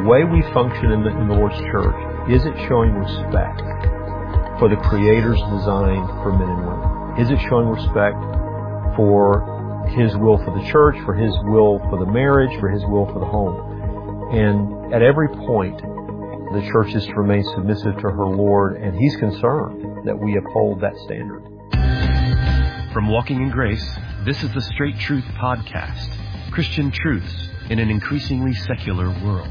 way we function in the Lord's church, is it showing respect for the Creator's design for men and women? Is it showing respect for His will for the church, for His will for the marriage, for His will for the home? And at every point, the church is to remain submissive to her Lord, and He's concerned that we uphold that standard. From Walking in Grace, this is the Straight Truth Podcast. Christian truths in an increasingly secular world.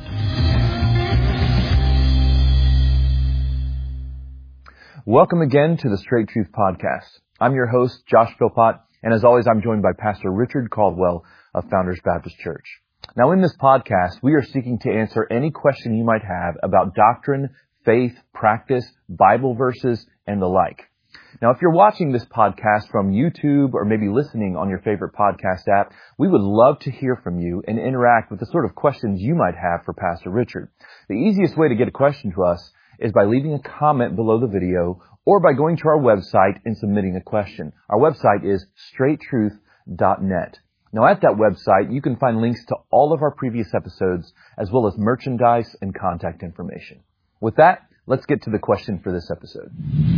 Welcome again to the Straight Truth Podcast. I'm your host, Josh Philpott, and as always, I'm joined by Pastor Richard Caldwell of Founders Baptist Church. Now, in this podcast, we are seeking to answer any question you might have about doctrine, faith, practice, Bible verses, and the like. Now, if you're watching this podcast from YouTube or maybe listening on your favorite podcast app, we would love to hear from you and interact with the sort of questions you might have for Pastor Richard. The easiest way to get a question to us is by leaving a comment below the video or by going to our website and submitting a question. Our website is straighttruth.net. Now, at that website, you can find links to all of our previous episodes, as well as merchandise and contact information. With that, let's get to the question for this episode.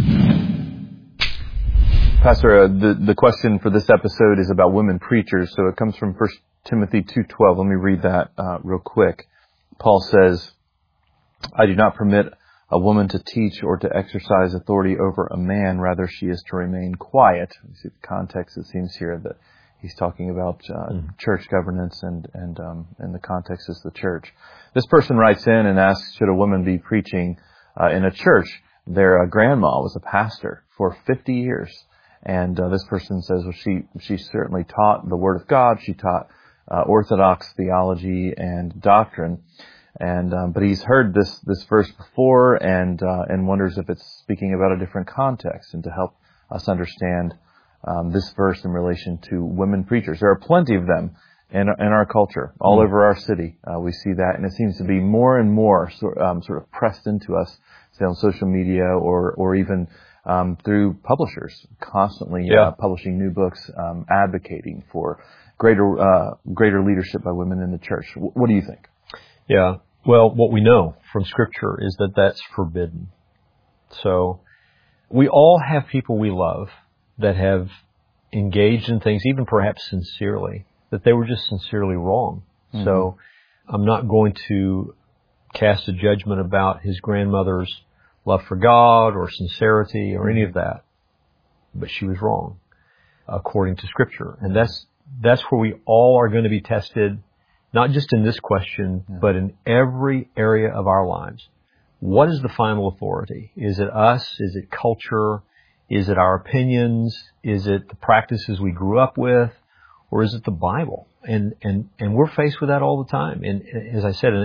Pastor, the question for this episode is about women preachers, so it comes from 1 Timothy 2:12. Let me read that real quick. Paul says, I do not permit a woman to teach or to exercise authority over a man, rather she is to remain quiet. You see the context, it seems here, that he's talking about church governance, and the context is the church. This person writes in and asks, should a woman be preaching in a church? Their grandma was a pastor for 50 years. And this person says, well, she certainly taught the Word of God. She taught Orthodox theology and doctrine. And but he's heard this verse before and wonders if it's speaking about a different context, and to help us understand this verse in relation to women preachers. There are plenty of them in our culture, all over our city. We see that, and it seems to be more and more sort of pressed into us, say on social media or even through publishers, constantly publishing new books, advocating for greater leadership by women in the church. What do you think? Yeah. Well, what we know from Scripture is that that's forbidden. So we all have people we love that have engaged in things, even perhaps sincerely, that they were just sincerely wrong. Mm-hmm. So I'm not going to cast a judgment about his grandmother's love for God or sincerity or any of that, but she was wrong according to Scripture. And that's where we all are going to be tested, not just in this question, but in every area of our lives. What is the final authority? Is it us? Is it culture? Is it our opinions? Is it the practices we grew up with? Or is it the Bible? And we're faced with that all the time. And as I said,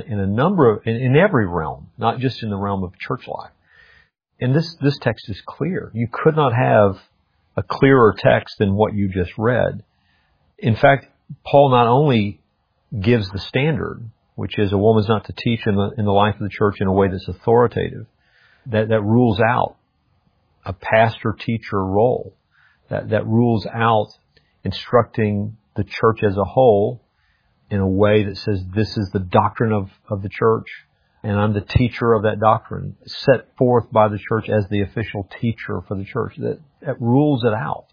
in every realm, not just in the realm of church life. And this text is clear. You could not have a clearer text than what you just read. In fact, Paul not only gives the standard, which is a woman's not to teach in the life of the church in a way that's authoritative, that rules out a pastor-teacher role, that rules out instructing the church as a whole in a way that says this is the doctrine of the church, and I'm the teacher of that doctrine, set forth by the church as the official teacher for the church. That rules it out.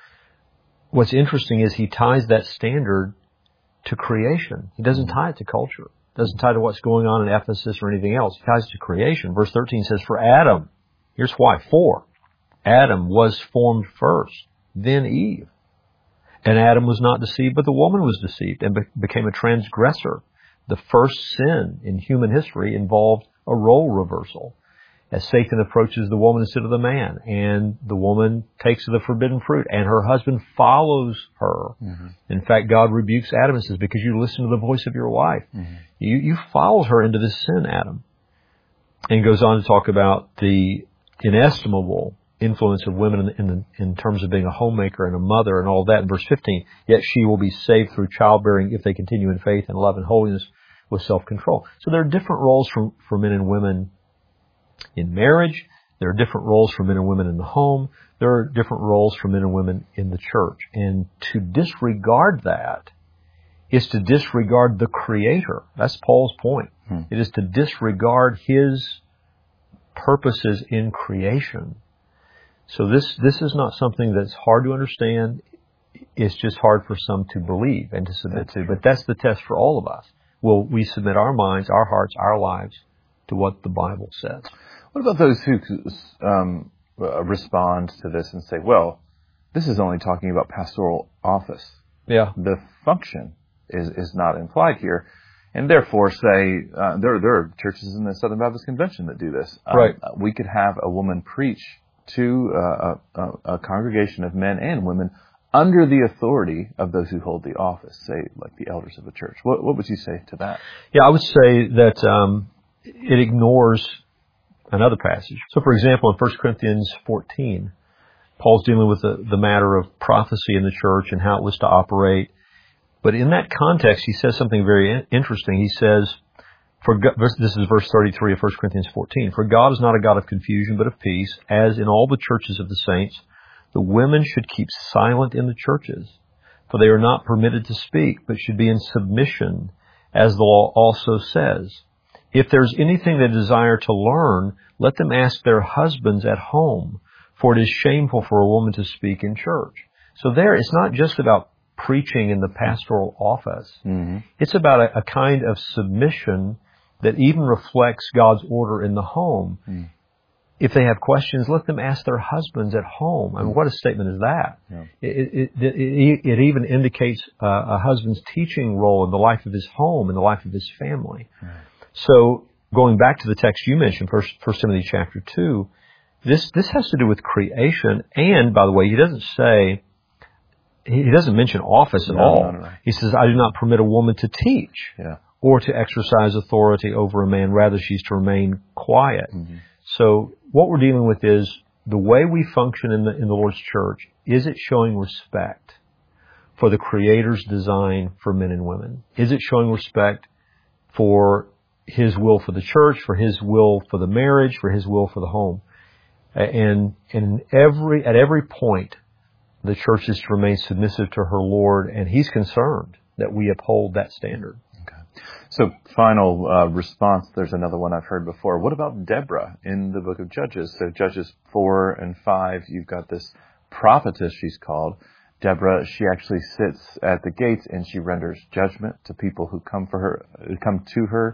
What's interesting is he ties that standard to creation. He doesn't tie it to culture. Doesn't tie to what's going on in Ephesus or anything else. He ties it to creation. Verse 13 says, for Adam, here's why. For Adam was formed first, then Eve. And Adam was not deceived, but the woman was deceived and became a transgressor. The first sin in human history involved a role reversal, as Satan approaches the woman instead of the man, and the woman takes the forbidden fruit, and her husband follows her. Mm-hmm. In fact, God rebukes Adam and says, because you listen to the voice of your wife, you followed her into this sin, Adam. And goes on to talk about the inestimable influence of women in terms of being a homemaker and a mother and all that. In verse 15, yet she will be saved through childbearing if they continue in faith and love and holiness with self-control. So there are different roles for men and women in marriage. There are different roles for men and women in the home. There are different roles for men and women in the church. And to disregard that is to disregard the Creator. That's Paul's point. It is to disregard His purposes in creation. So this is not something that's hard to understand. It's just hard for some to believe and to submit to. But that's the test for all of us. Will we submit our minds, our hearts, our lives to what the Bible says? What about those who respond to this and say, well, this is only talking about pastoral office. Yeah. The function is not implied here. And therefore say, there are churches in the Southern Baptist Convention that do this. Right. We could have a woman preach to a congregation of men and women under the authority of those who hold the office, say, like the elders of the church. What would you say to that? Yeah, I would say that it ignores another passage. So, for example, in 1 Corinthians 14, Paul's dealing with the matter of prophecy in the church and how it was to operate. But in that context, he says something very interesting. He says, this is verse 33 of 1 Corinthians 14, "For God is not a God of confusion, but of peace, as in all the churches of the saints, the women should keep silent in the churches, for they are not permitted to speak, but should be in submission, as the law also says. If there's anything they desire to learn, let them ask their husbands at home, for it is shameful for a woman to speak in church." So there, it's not just about preaching in the pastoral office. Mm-hmm. It's about a kind of submission that even reflects God's order in the home. Mm. If they have questions, let them ask their husbands at home. I mean, what a statement is that? Yeah. It even indicates a husband's teaching role in the life of his home, in the life of his family. Yeah. So, going back to the text you mentioned, 1 Timothy chapter 2, this has to do with creation. And, by the way, he doesn't mention office at all. No. He says, "I do not permit a woman to teach or to exercise authority over a man. Rather, she's to remain quiet." Mm-hmm. So what we're dealing with is the way we function in the Lord's church. Is it showing respect for the Creator's design for men and women? Is it showing respect for His will for the church, for His will for the marriage, for His will for the home? And at every point, the church is to remain submissive to her Lord, and He's concerned that we uphold that standard. Okay. So, final response, there's another one I've heard before. What about Deborah in the book of Judges? So, Judges 4 and 5, you've got this prophetess, she's called. Deborah, she actually sits at the gates and she renders judgment to people who come to her.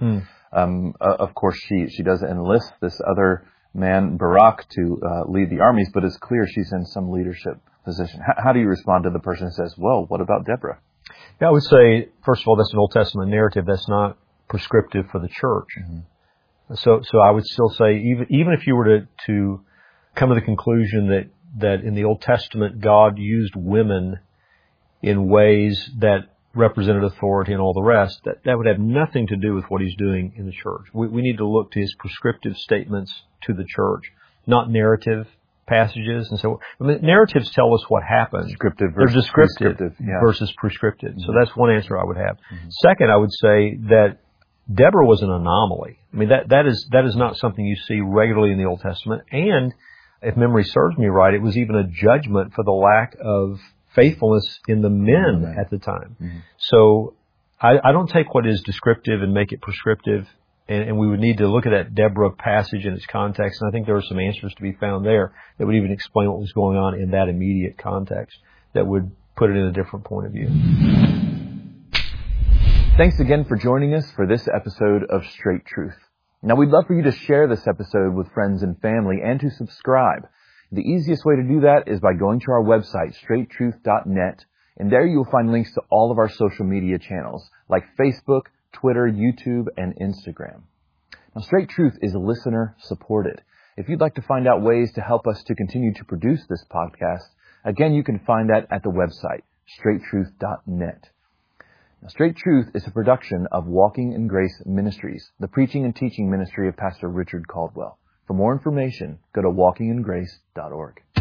Of course, she does enlist this other man, Barak, to lead the armies, but it's clear she's in some leadership position. How do you respond to the person who says, well, what about Deborah? Yeah, I would say, first of all, that's an Old Testament narrative that's not prescriptive for the church. Mm-hmm. So I would still say, even if you were to come to the conclusion that in the Old Testament God used women in ways that represented authority and all the rest, that would have nothing to do with what He's doing in the church. We need to look to His prescriptive statements to the church, not narrative passages. And so, narratives tell us what happened. They're descriptive versus prescriptive. Mm-hmm. So that's one answer I would have. Mm-hmm. Second, I would say that Deborah was an anomaly. I mean, that is not something you see regularly in the Old Testament. And if memory serves me right, it was even a judgment for the lack of faithfulness in the men at the time. Mm-hmm. So I don't take what is descriptive and make it prescriptive. And we would need to look at that Deborah passage in its context. And I think there are some answers to be found there that would even explain what was going on in that immediate context that would put it in a different point of view. Thanks again for joining us for this episode of Straight Truth. Now, we'd love for you to share this episode with friends and family and to subscribe. The easiest way to do that is by going to our website, straighttruth.net, and there you'll find links to all of our social media channels like Facebook, Twitter, YouTube, and Instagram. Now, Straight Truth is listener supported. If you'd like to find out ways to help us to continue to produce this podcast, again, you can find that at the website, straighttruth.net. Now, Straight Truth is a production of Walking in Grace Ministries, the preaching and teaching ministry of Pastor Richard Caldwell. For more information, go to walkingingrace.org.